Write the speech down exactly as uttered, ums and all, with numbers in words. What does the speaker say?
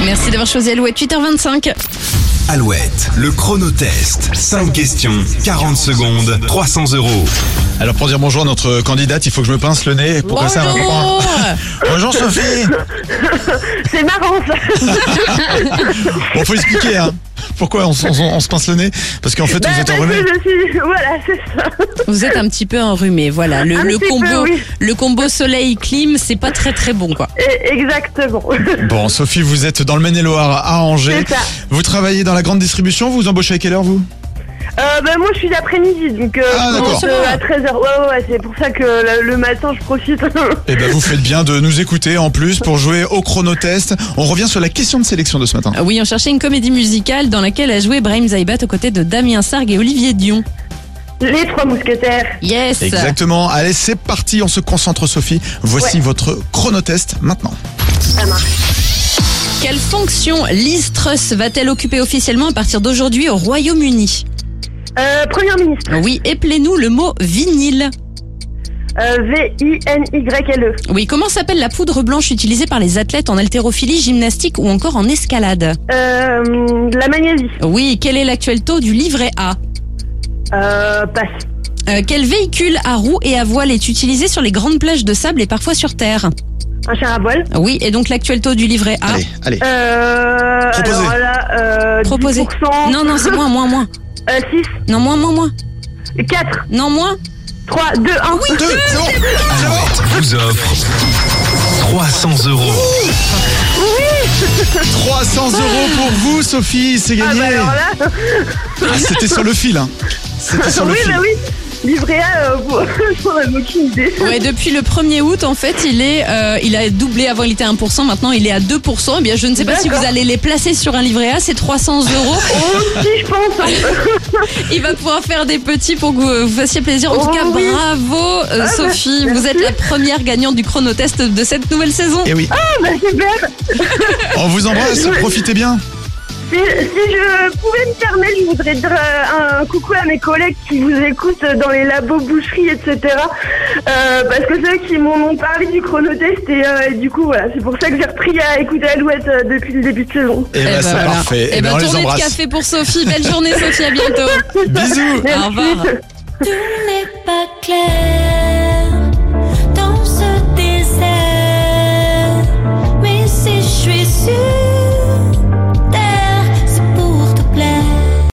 Merci d'avoir choisi Alouette, huit heures vingt-cinq. Alouette, le chronotest. cinq questions, quarante secondes, trois cents euros. Alors pour dire bonjour à notre candidate, il faut que je me pince le nez pour passer un Bonjour. Bonjour Sophie. C'est marrant ça. Bon, faut expliquer hein. Pourquoi on, on- on se pince le nez? Parce qu'en fait Bah, vous êtes parce enrhumé. que je suis... Voilà, c'est ça. Vous êtes un petit peu enrhumé, voilà. Le, Un le petit combo, peu, oui. le combo soleil-clim, c'est pas très très bon, quoi. Et- exactement. Bon Sophie, vous êtes dans le Maine-et-Loire à Angers. C'est ça. Vous travaillez dans la grande distribution, vous embauchez à quelle heure vous? Euh, bah, moi je suis d'après-midi, donc euh, Ah, je d'accord. commence, euh, à treize heures. Ouais, ouais, ouais, c'est pour ça que le, le matin je profite. Eh ben vous faites bien de nous écouter en plus pour jouer au chronotest. On revient sur la question de sélection de ce matin. Ah oui, on cherchait une comédie musicale dans laquelle a joué Brahim Zaïbat aux côtés de Damien Sargue et Olivier Dion. Les trois mousquetaires. Yes. Exactement. Allez, c'est parti, on se concentre Sophie. Voici Ouais. votre chronotest maintenant. Ça marche. Quelle fonction Liz Truss va-t-elle occuper officiellement à partir d'aujourd'hui au Royaume-Uni? Euh, Premier ministre. Oui, appelez-nous le mot vinyle. Euh, V I N Y L E. Oui, comment s'appelle la poudre blanche utilisée par les athlètes en haltérophilie, gymnastique ou encore en escalade? Euh, la magnésie. Oui, quel est l'actuel taux du livret A? Euh, passe. Euh, quel véhicule à roues et à voile est utilisé sur les grandes plages de sable et parfois sur terre? Un char à voile. Oui, et donc l'actuel taux du livret A? Allez, allez. Euh, Proposez. alors là, euh, Proposez. dix pour cent. Non, non, c'est moins, moins, moins. Euh, six. Non, moins, moins, moins. quatre. Non, moins. trois, deux, un. Oui. Deux, c'est bon. Alouette vous offre trois cents euros. trois cents euros pour vous Sophie, c'est Ah gagné. bah alors là. Ah, c'était sur le fil hein. C'était sur le Oui, fil. bah oui. Livret A, euh, pour... j'en avais aucune idée. Ouais, depuis le premier août, en fait, il est, euh, il a doublé. Avant, il était à un pour cent. Maintenant, il est à deux pour cent. Eh bien, je ne sais pas si vous D'accord. allez les placer sur un livret A. C'est trois cents euros. Oh, si, je pense. Il va pouvoir faire des petits pour que vous, vous fassiez plaisir. En tout Oh, cas, oui. bravo, euh, Ah, Sophie. merci. Vous êtes la première gagnante du chronotest de cette nouvelle saison. Et oui, Ah, bah super. on vous embrasse, profitez bien. Si, si je pouvais me permettre, je voudrais dire euh, un coucou à mes collègues qui vous écoutent dans les labos, boucheries, et cetera. Euh, parce que c'est eux qui m'en ont parlé du chronotest et, euh, et du coup, voilà, c'est pour ça que j'ai repris à écouter Alouette euh, depuis le début de saison. Et Eh ben ben c'est voilà. parfait. Eh Et ben ben, on les tournée de embrasse. café pour Sophie. Belle journée, Sophie. À bientôt. Bisous. Au revoir. Tout n'est pas clair.